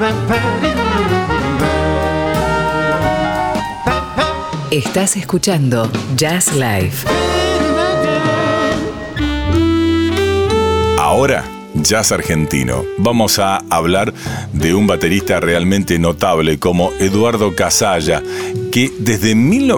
Estás escuchando Jazz Live. Ahora, jazz argentino. Vamos a hablar de un baterista realmente notable como Eduardo Casalla, que desde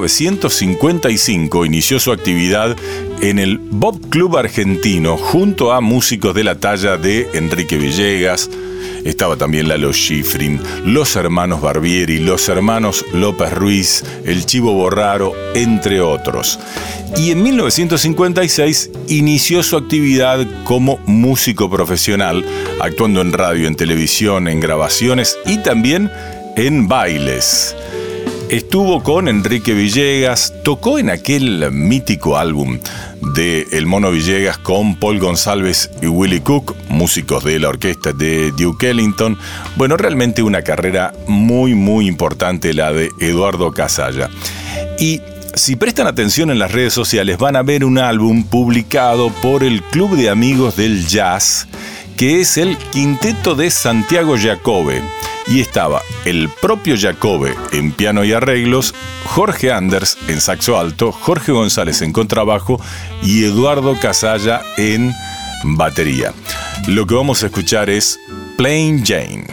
1955 inició su actividad en el Bob Club argentino junto a músicos de la talla de Enrique Villegas. Estaba también Lalo Schifrin, los hermanos Barbieri, los hermanos López Ruiz, el Chivo Borraro, entre otros. Y en 1956 inició su actividad como músico profesional, actuando en radio, en televisión, en grabaciones y también en bailes. Estuvo con Enrique Villegas, tocó en aquel mítico álbum de El Mono Villegas con Paul González y Willie Cook, músicos de la orquesta de Duke Ellington. Bueno, realmente una carrera muy, muy importante la de Eduardo Casalla. Y si prestan atención en las redes sociales van a ver un álbum publicado por el Club de Amigos del Jazz, que es el Quinteto de Santiago Jacobe. Y estaba el propio Jacobe en piano y arreglos, Jorge Anders en saxo alto, Jorge González en contrabajo y Eduardo Casalla en batería. Lo que vamos a escuchar es Plain Jane.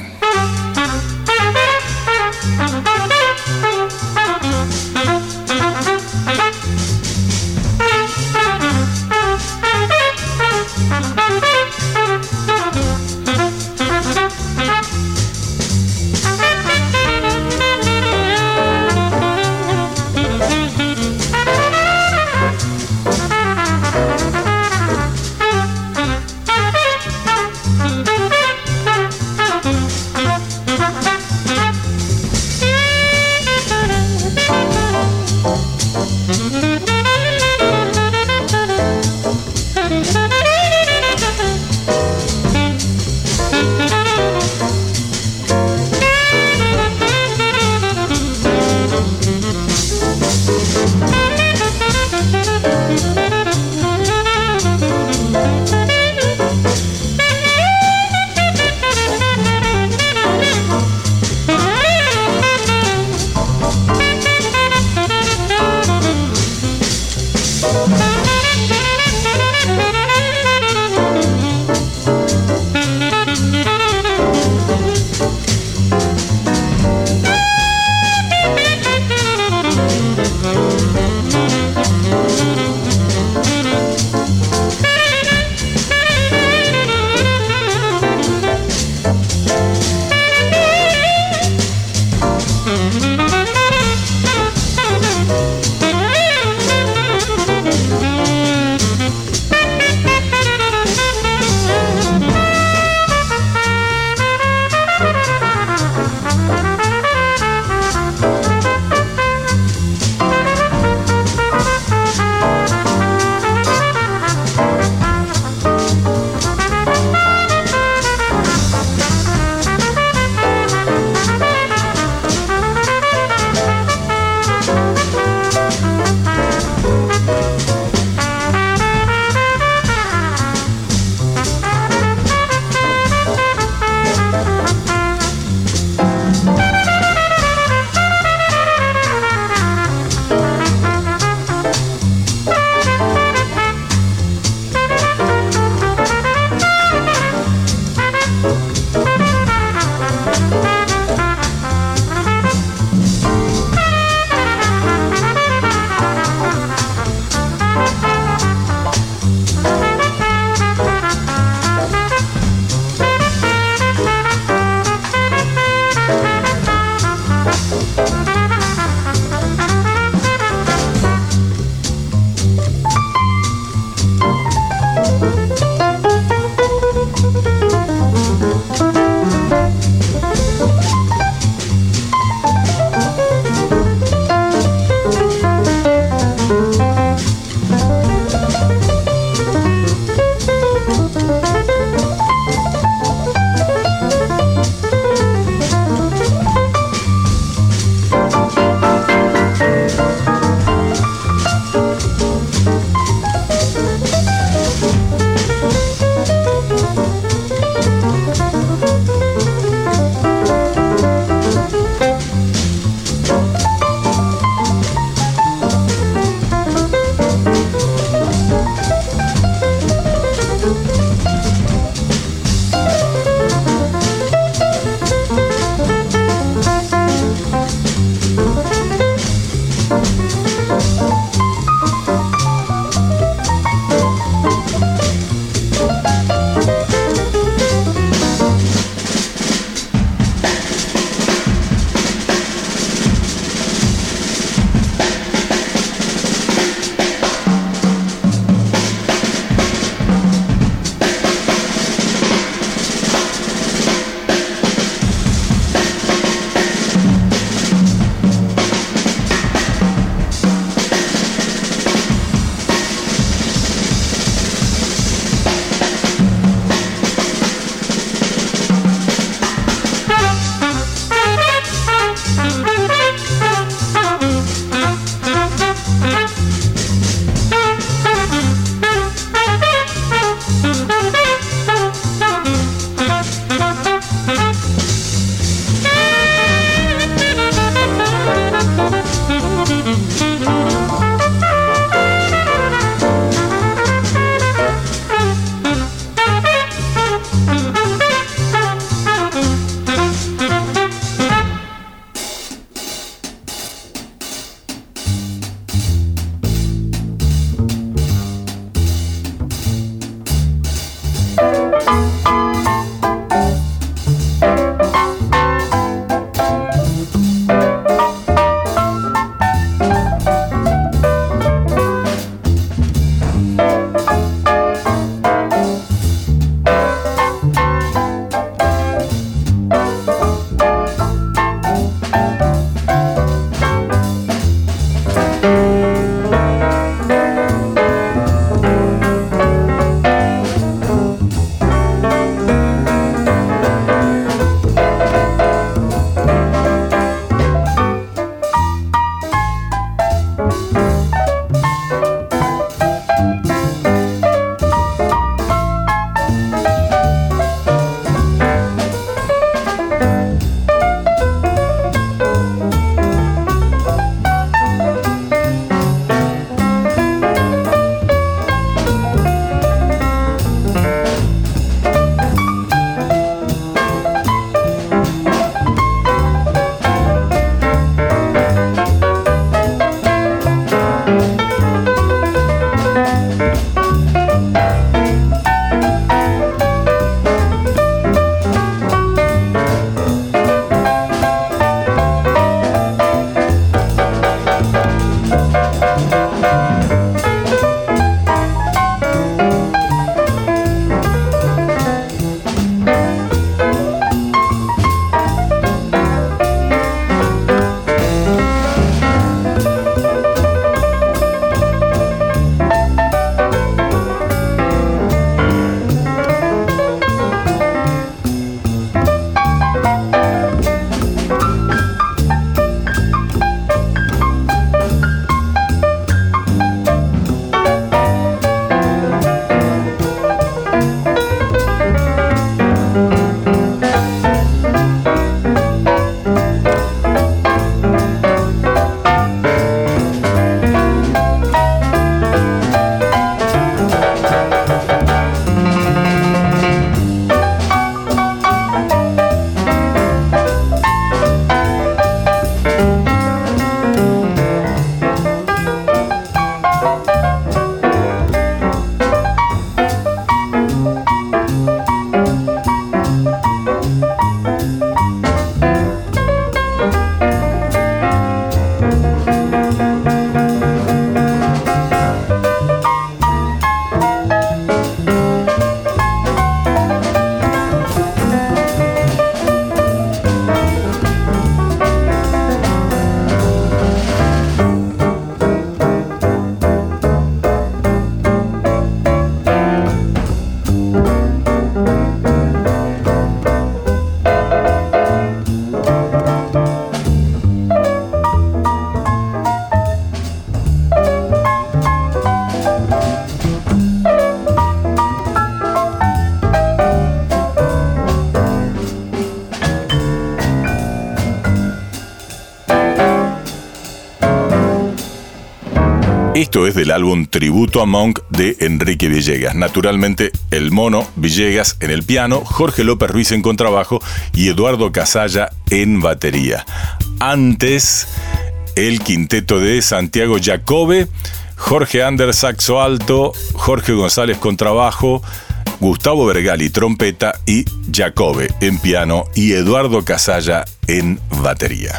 Esto es del álbum Tributo a Monk de Enrique Villegas. Naturalmente, el Mono Villegas en el piano, Jorge López Ruiz en contrabajo y Eduardo Casalla en batería. Antes, el quinteto de Santiago Jacobe, Jorge Ander saxo alto, Jorge González contrabajo, Gustavo Vergali trompeta y Jacobe en piano y Eduardo Casalla en batería.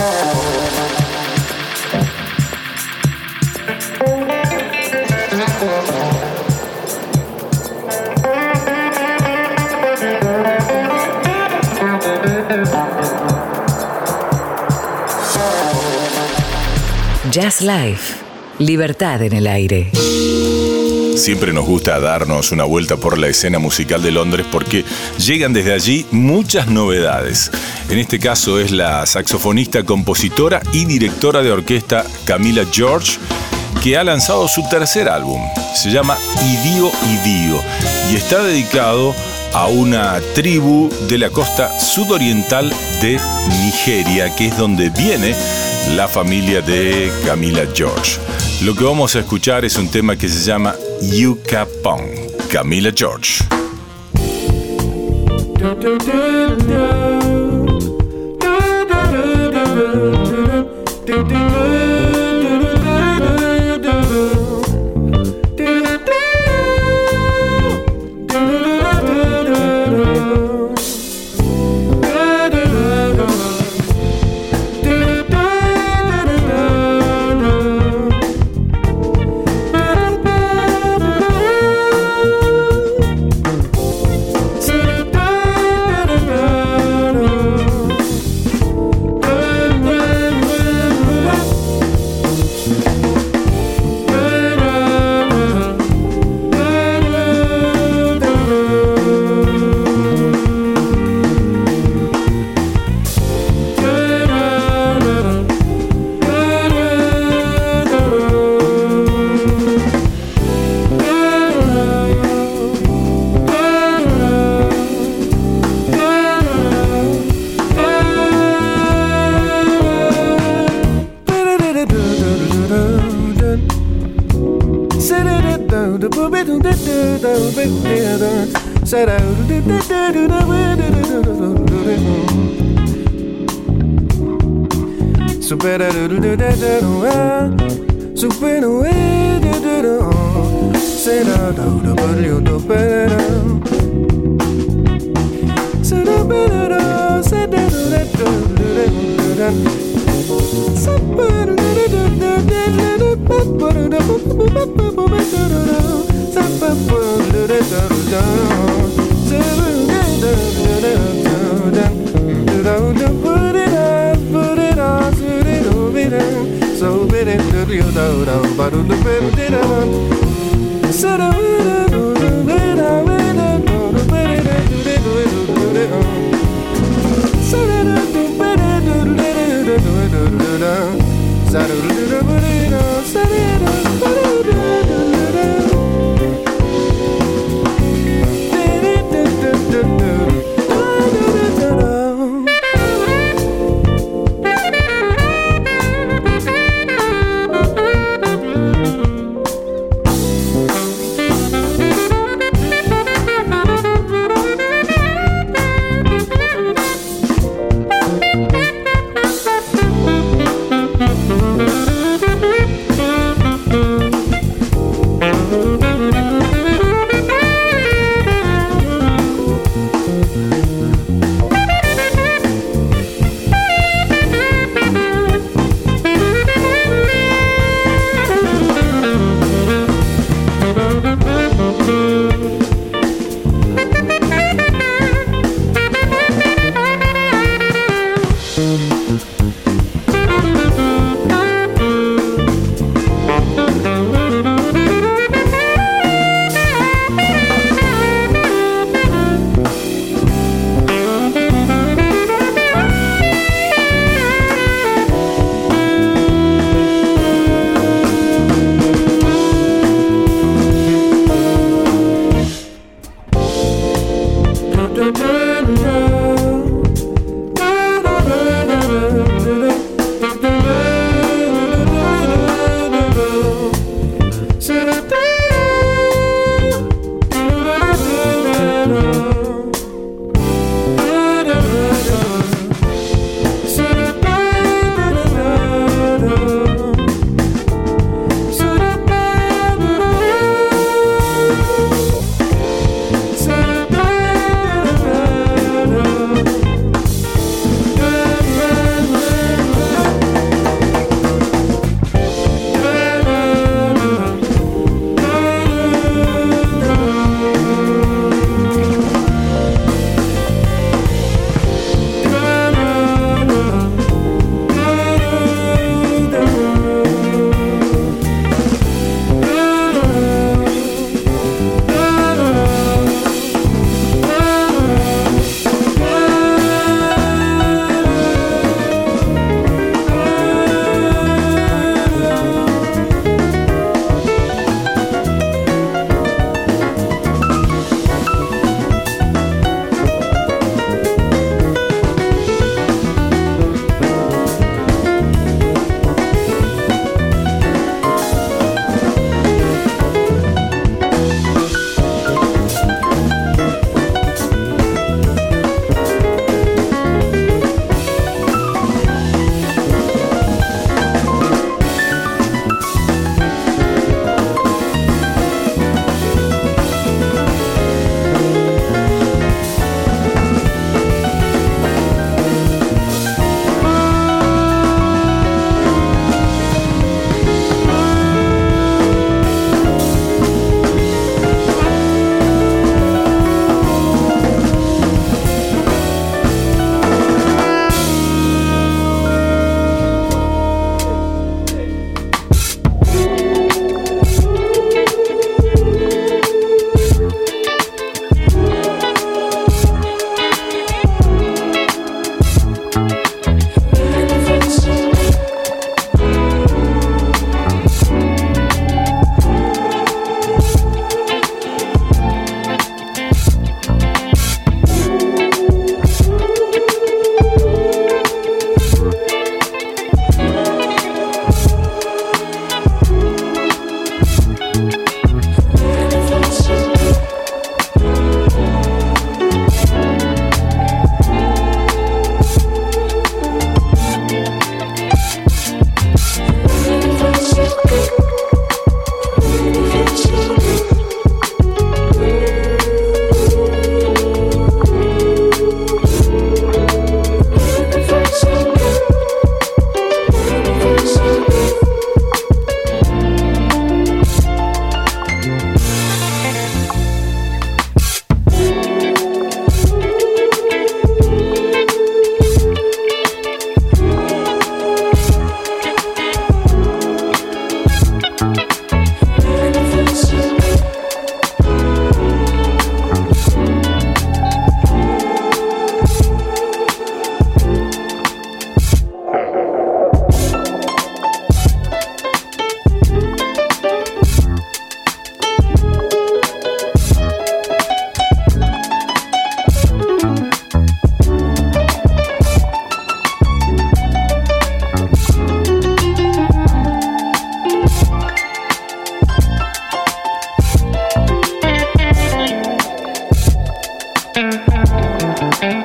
Jazz Life, libertad en el aire. Siempre nos gusta darnos una vuelta por la escena musical de Londres porque llegan desde allí muchas novedades. En este caso es la saxofonista, compositora y directora de orquesta Camila George, que ha lanzado su tercer álbum. Se llama Idio Idio y está dedicado a una tribu de la costa sudoriental de Nigeria, que es donde viene la familia de Camila George. Lo que vamos a escuchar es un tema que se llama Yucca Pong, Camila George.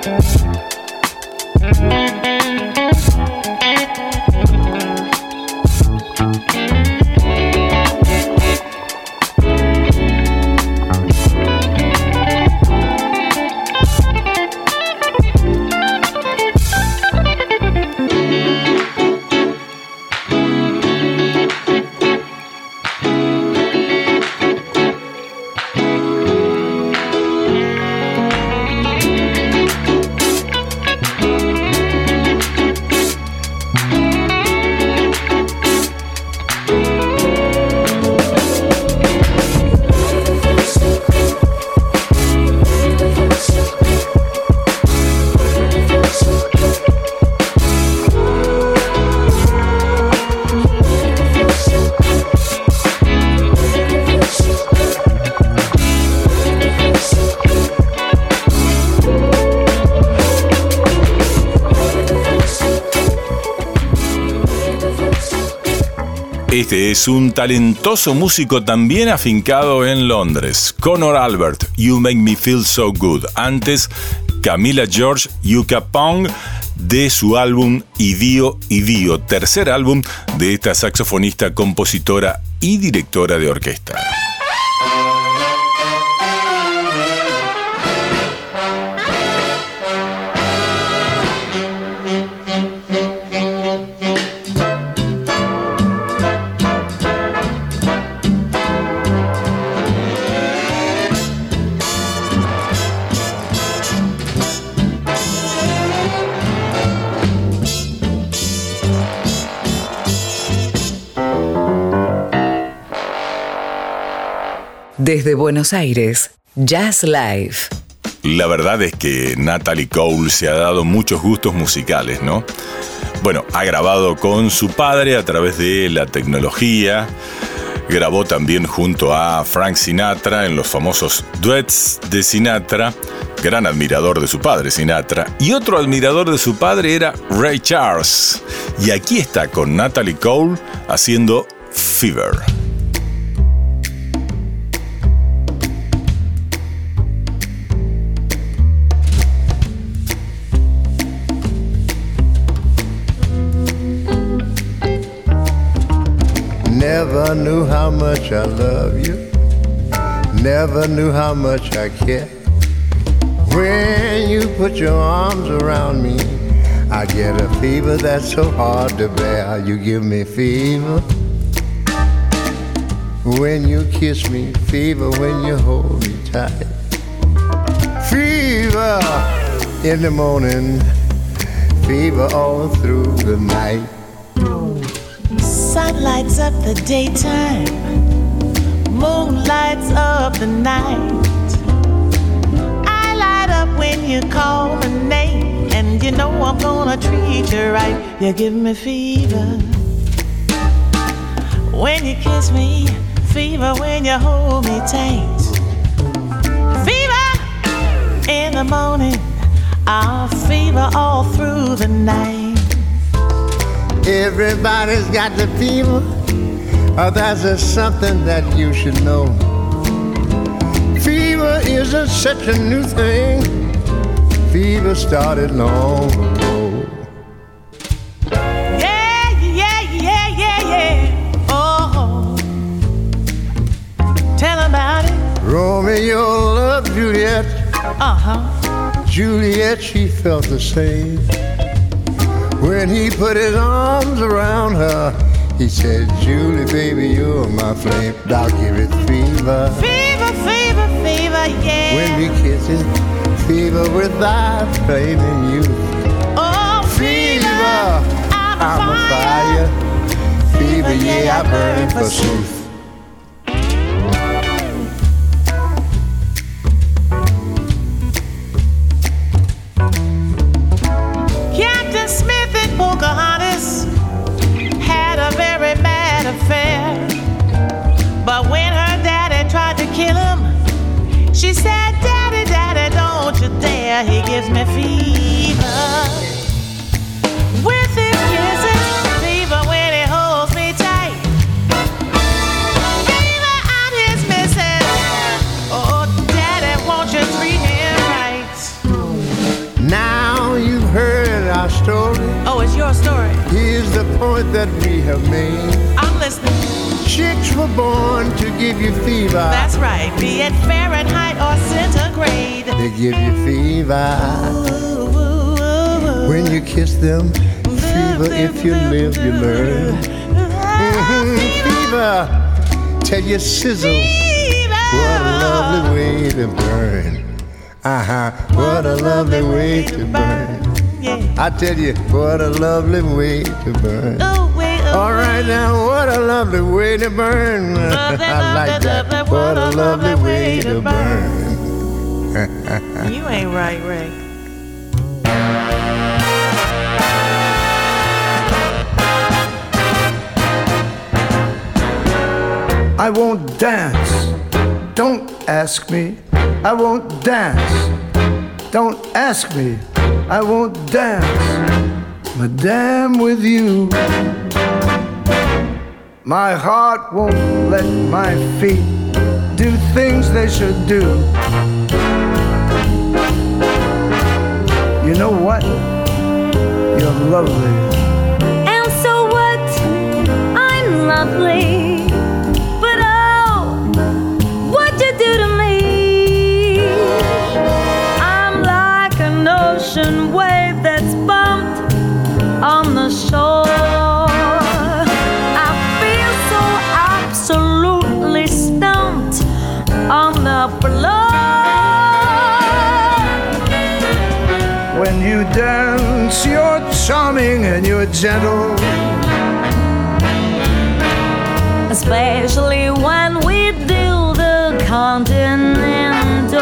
Este es un talentoso músico también afincado en Londres. Conor Albert, You Make Me Feel So Good. Antes, Camila George, Yuka Pong, de su álbum Idio Idio, tercer álbum de esta saxofonista, compositora y directora de orquesta. Desde Buenos Aires, Jazz Live. La verdad es que Natalie Cole se ha dado muchos gustos musicales, ¿no? Bueno, ha grabado con su padre a través de la tecnología. Grabó también junto a Frank Sinatra en los famosos duets de Sinatra. Gran admirador de su padre, Sinatra. Y otro admirador de su padre era Ray Charles. Y aquí está con Natalie Cole haciendo Fever. Never knew how much I love you. Never knew how much I care. When you put your arms around me, I get a fever that's so hard to bear. You give me fever when you kiss me, fever when you hold me tight. Fever in the morning, fever all through the night. Sun lights up the daytime, moon lights up the night. I light up when you call my name, and you know I'm gonna treat you right. You give me fever when you kiss me, fever when you hold me tight. Fever in the morning, I'll fever all through the night. Everybody's got the fever. That's just something that you should know. Fever isn't such a new thing. Fever started long ago. Yeah, yeah, yeah, yeah, yeah. Oh, tell about it. Romeo loved Juliet. Juliet, she felt the same. When he put his arms around her, he said, Julie, baby, you're my flame. I'll give it fever. Fever, fever, fever, yeah. When we kiss it, fever without flaming youth. Oh, fever, I'm a fire. Fever, yeah, I burn for truth. Pocahontas had a very bad affair, but when her daddy tried to kill him, she said, Daddy, Daddy, don't you dare. He gives me fever with his kisses, fever when he holds me tight, fever I'm his missus. Oh, Daddy, won't you treat him right? Now your story? Here's the point that we have made. I'm listening. Chicks were born to give you fever. That's right. Be it Fahrenheit or centigrade. They give you fever. Ooh, ooh, ooh. When you kiss them, fever. If you live, you learn. Fever. Tell you sizzle. What a lovely way to burn. What a lovely way to burn. Yeah. I tell you, what a lovely way to burn. All right now, what a lovely way to burn. I like that. What a lovely way to burn. You ain't right, Ray. I won't dance. Don't ask me. I won't dance. Don't ask me. I won't dance, madame, with you. My heart won't let my feet do things they should do. You know what? You're lovely. And so what? I'm lovely. But oh, what'd you do to me? I'm like an ocean wave that's bumped on the shore. I feel so absolutely stumped on the floor. When you dance, you're charming and you're gentle. Especially when we do the continental.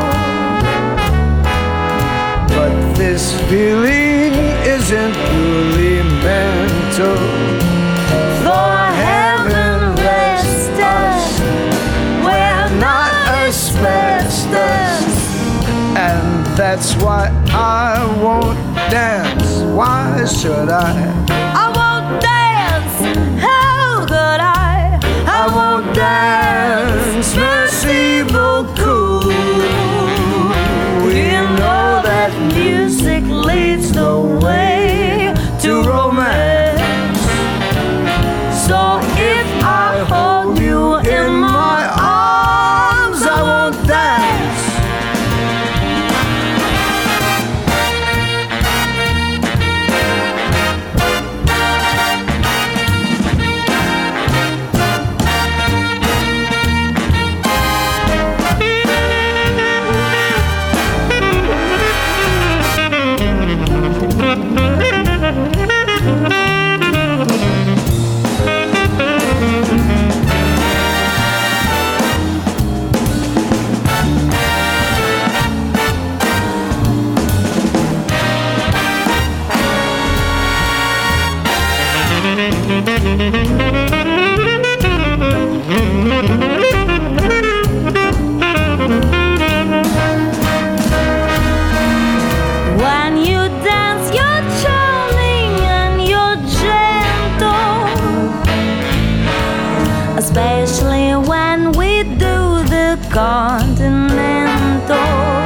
But this feeling isn't purely mental. For heaven rest us, we're not asbestos. And that's why I won't dance. Why should I? I won't dance, how could I won't dance, merci beaucoup. We know that music leads the way to romance. So if I hold you in my arms, I won't dance. When you dance, you're charming and you're gentle. Especially when we do the continental.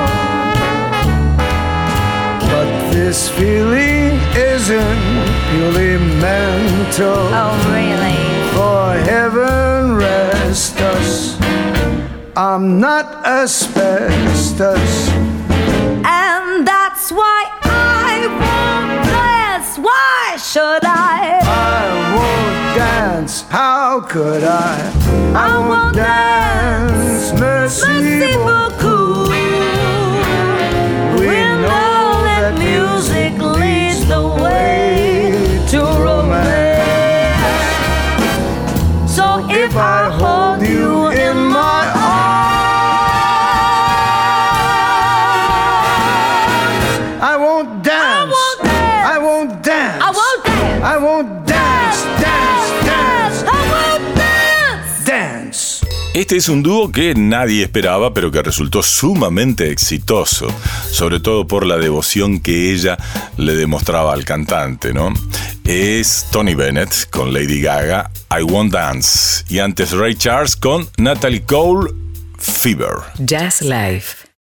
But this feeling isn't purely mental. Oh, really? For heaven rest us, I'm not asbestos. And that's why I won't dance. Why should I? I won't dance, how could I won't dance, merci beaucoup. We know that music leads the way to romance. So if I hold you in my arms, I won't dance. I won't dance. I won't dance. I won't dance. Dance. I won't dance. Dance. Este es un dúo que nadie esperaba, pero que resultó sumamente exitoso, sobre todo por la devoción que ella le demostraba al cantante, ¿no? Es Tony Bennett con Lady Gaga, I Won't Dance, y antes Ray Charles con Natalie Cole, Fever. Jazz Live.